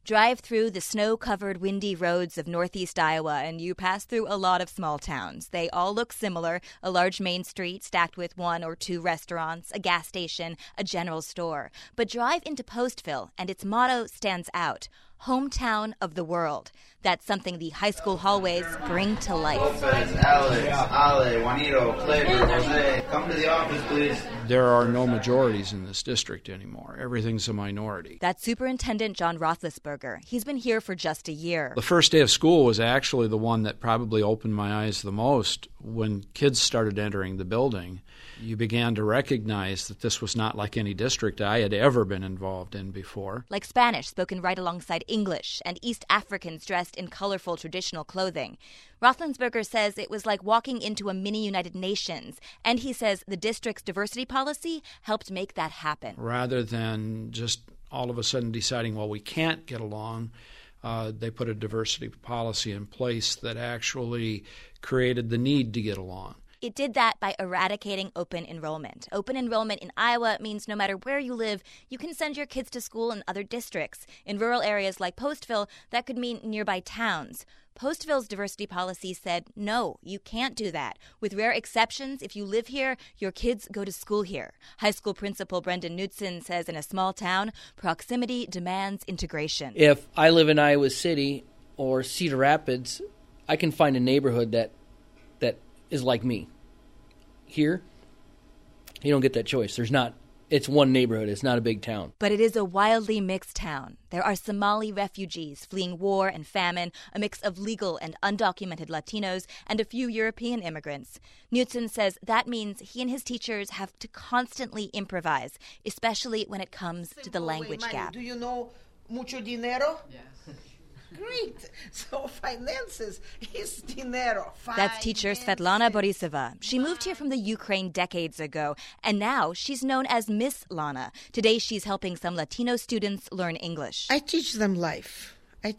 Drive through the snow-covered, windy roads of northeast Iowa, and you pass through a lot of small towns. They all look similar: a large main street stacked with one or two restaurants, a gas station, a general store. But drive into Postville, and its motto stands out: hometown of the world. That's something the high school hallways bring to life. Lopez, Alex, Ale, Juanito, Clever, Jose, come to the office, please. There are no majorities in this district anymore. Everything's a minority. That's Superintendent John Roethlisberger. He's been here for just a year. The first day of school was actually the one that probably opened my eyes the most. When kids started entering the building, you began to recognize that this was not like any district I had ever been involved in before. Like Spanish spoken right alongside English, and East Africans dressed in colorful traditional clothing. Roethlisberger says it was like walking into a mini United Nations, and he says the district's diversity policy helped make that happen. Rather than just all of a sudden deciding, well, we can't get along, they put a diversity policy in place that actually created the need to get along. It did that by eradicating open enrollment. Open enrollment in Iowa means no matter where you live, you can send your kids to school in other districts. In rural areas like Postville, that could mean nearby towns. Postville's diversity policy said, no, you can't do that. With rare exceptions, if you live here, your kids go to school here. High school principal Brendan Knutson says in a small town, proximity demands integration. If I live in Iowa City or Cedar Rapids, I can find a neighborhood that is like me. Here, you don't get that choice. It's one neighborhood. It's not a big town. But it is a wildly mixed town. There are Somali refugees fleeing war and famine, a mix of legal and undocumented Latinos, and a few European immigrants. Knutson says that means he and his teachers have to constantly improvise, especially when it comes to the language gap. Do you know mucho dinero? Yes. Great. So finances is dinero. That's teacher Svetlana Borisova. She moved here from the Ukraine decades ago, and now she's known as Miss Lana. Today she's helping some Latino students learn English. I teach them life.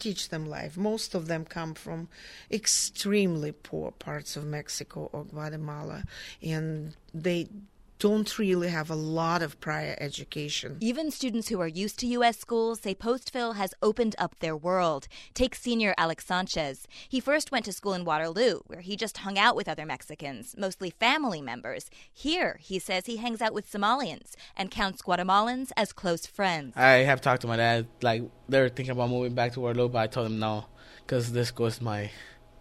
Most of them come from extremely poor parts of Mexico or Guatemala, and they don't really have a lot of prior education. Even students who are used to U.S. schools say Postville has opened up their world. Take senior Alex Sanchez. He first went to school in Waterloo, where he just hung out with other Mexicans, mostly family members. Here, he says he hangs out with Somalians and counts Guatemalans as close friends. I have talked to my dad. Like, they were thinking about moving back to Waterloo, but I told him no, because this school is I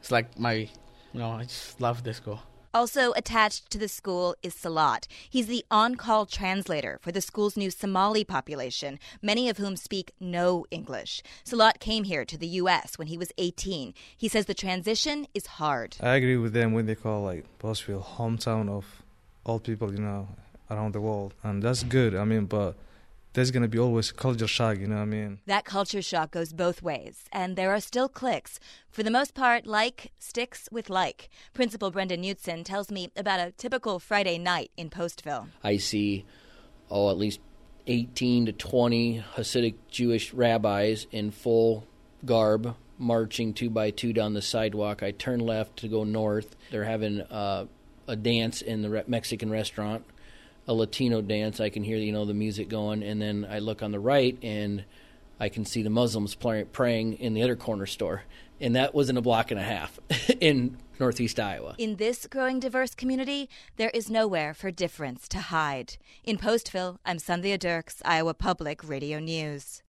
just love this school. Also attached to the school is Salat. He's the on-call translator for the school's new Somali population, many of whom speak no English. Salat came here to the U.S. when he was 18. He says the transition is hard. I agree with them when they call Postville hometown of all people, around the world. And that's good, but there's going to be always culture shock, That culture shock goes both ways, and there are still cliques. For the most part, like sticks with like. Principal Brendan Knutson tells me about a typical Friday night in Postville. I see, at least 18 to 20 Hasidic Jewish rabbis in full garb marching 2 by 2 down the sidewalk. I turn left to go north. They're having a dance in the Mexican restaurant. A Latino dance. I can hear, the music going, and then I look on the right, and I can see the Muslims praying in the other corner store. And that was in a block and a half in northeast Iowa. In this growing diverse community, there is nowhere for difference to hide. In Postville, I'm Sandhya Dirks, Iowa Public Radio News.